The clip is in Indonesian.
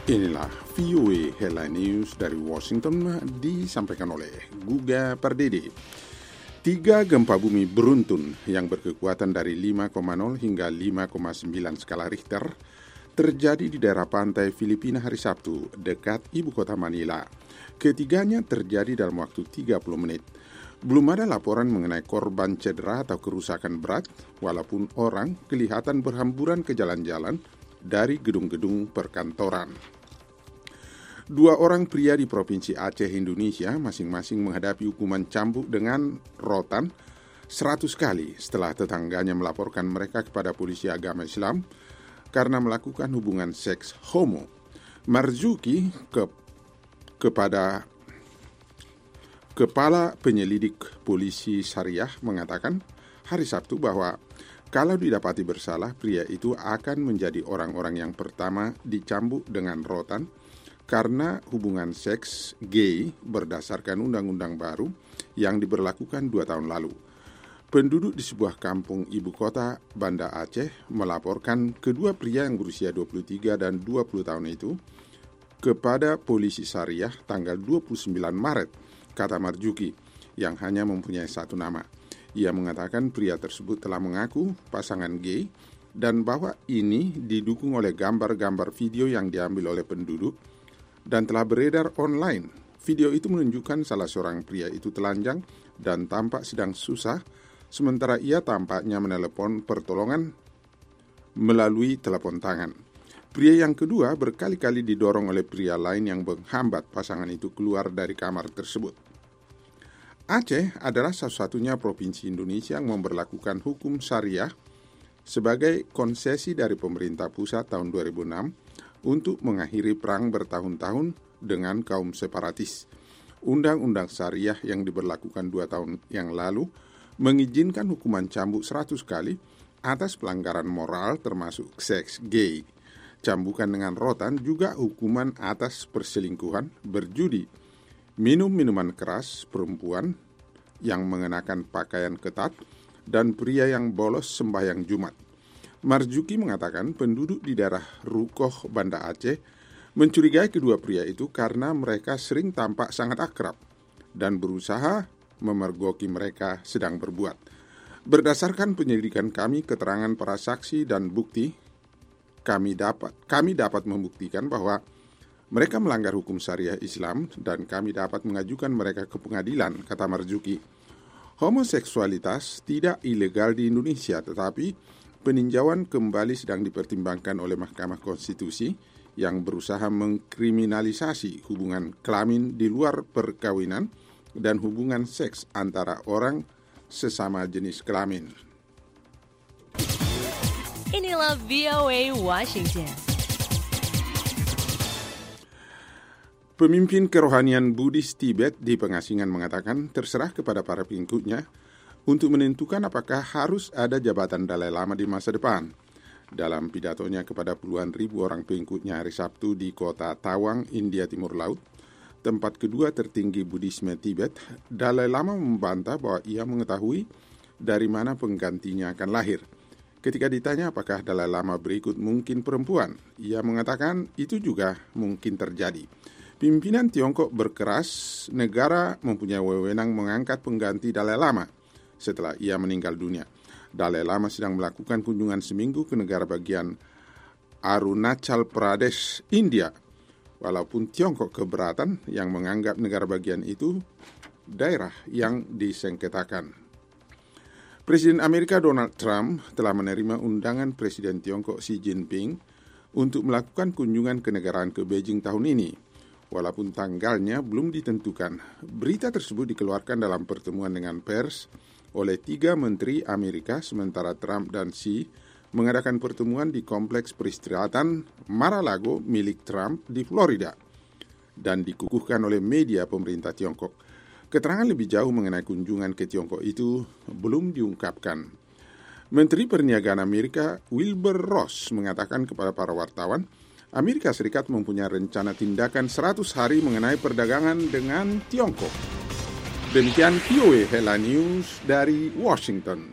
Inilah VOA Headline News dari Washington disampaikan oleh Guga Pardede. 3 gempa bumi beruntun yang berkekuatan dari 5,0 hingga 5,9 skala Richter terjadi di daerah pantai Filipina hari Sabtu dekat ibu kota Manila. Ketiganya terjadi dalam waktu 30 menit. Belum ada laporan mengenai korban cedera atau kerusakan berat, walaupun orang kelihatan berhamburan ke jalan-jalan dari gedung-gedung perkantoran. 2 orang pria di Provinsi Aceh, Indonesia, masing-masing menghadapi hukuman cambuk dengan rotan 100 kali setelah tetangganya melaporkan mereka kepada polisi agama Islam karena melakukan hubungan seks homo. Marzuki kepada Kepala Penyelidik Polisi Syariah mengatakan hari Sabtu bahwa kalau didapati bersalah, pria itu akan menjadi orang-orang yang pertama dicambuk dengan rotan karena hubungan seks gay berdasarkan undang-undang baru yang diberlakukan 2 tahun lalu. Penduduk di sebuah kampung ibu kota Banda Aceh melaporkan kedua pria yang berusia 23 dan 20 tahun itu kepada polisi syariah tanggal 29 Maret, kata Marzuki, yang hanya mempunyai 1 nama. Ia mengatakan pria tersebut telah mengaku pasangan gay dan bahwa ini didukung oleh gambar-gambar video yang diambil oleh penduduk dan telah beredar online. Video itu menunjukkan salah seorang pria itu telanjang dan tampak sedang susah, sementara ia tampaknya menelepon pertolongan melalui telepon tangan. Pria yang kedua berkali-kali didorong oleh pria lain yang menghambat pasangan itu keluar dari kamar tersebut. Aceh adalah satu-satunya provinsi Indonesia yang memberlakukan hukum syariah sebagai konsesi dari pemerintah pusat tahun 2006 untuk mengakhiri perang bertahun-tahun dengan kaum separatis. Undang-undang syariah yang diberlakukan 2 tahun yang lalu mengizinkan hukuman cambuk 100 kali atas pelanggaran moral termasuk seks gay. Cambukan dengan rotan juga hukuman atas perselingkuhan, berjudi, minum minuman keras, perempuan yang mengenakan pakaian ketat, dan pria yang bolos sembahyang Jumat. Marzuki mengatakan penduduk di daerah Rukoh, Banda Aceh mencurigai kedua pria itu karena mereka sering tampak sangat akrab dan berusaha memergoki mereka sedang berbuat. Berdasarkan penyelidikan kami, keterangan para saksi dan bukti, kami dapat membuktikan bahwa mereka melanggar hukum syariah Islam dan kami dapat mengajukan mereka ke pengadilan, kata Marzuki. Homoseksualitas tidak ilegal di Indonesia, tetapi peninjauan kembali sedang dipertimbangkan oleh Mahkamah Konstitusi yang berusaha mengkriminalisasi hubungan kelamin di luar perkawinan dan hubungan seks antara orang sesama jenis kelamin. Inilah VOA Washington. Pemimpin kerohanian Buddhis Tibet di pengasingan mengatakan terserah kepada para pengikutnya untuk menentukan apakah harus ada jabatan Dalai Lama di masa depan. Dalam pidatonya kepada puluhan ribu orang pengikutnya hari Sabtu di kota Tawang, India Timur Laut, tempat kedua tertinggi Buddhisme Tibet, Dalai Lama membantah bahwa ia mengetahui dari mana penggantinya akan lahir. Ketika ditanya apakah Dalai Lama berikut mungkin perempuan, ia mengatakan itu juga mungkin terjadi. Pimpinan Tiongkok berkeras negara mempunyai wewenang mengangkat pengganti Dalai Lama setelah ia meninggal dunia. Dalai Lama sedang melakukan kunjungan seminggu ke negara bagian Arunachal Pradesh, India. Walaupun Tiongkok keberatan yang menganggap negara bagian itu daerah yang disengketakan. Presiden Amerika Donald Trump telah menerima undangan Presiden Tiongkok Xi Jinping untuk melakukan kunjungan kenegaraan ke Beijing tahun ini. Walaupun tanggalnya belum ditentukan, berita tersebut dikeluarkan dalam pertemuan dengan pers oleh 3 menteri Amerika, sementara Trump dan Xi mengadakan pertemuan di kompleks peristirahatan Mar-a-Lago milik Trump di Florida dan dikukuhkan oleh media pemerintah Tiongkok. Keterangan lebih jauh mengenai kunjungan ke Tiongkok itu belum diungkapkan. Menteri Perniagaan Amerika Wilbur Ross mengatakan kepada para wartawan, Amerika Serikat mempunyai rencana tindakan 100 hari mengenai perdagangan dengan Tiongkok. Demikian VOA Headline News dari Washington.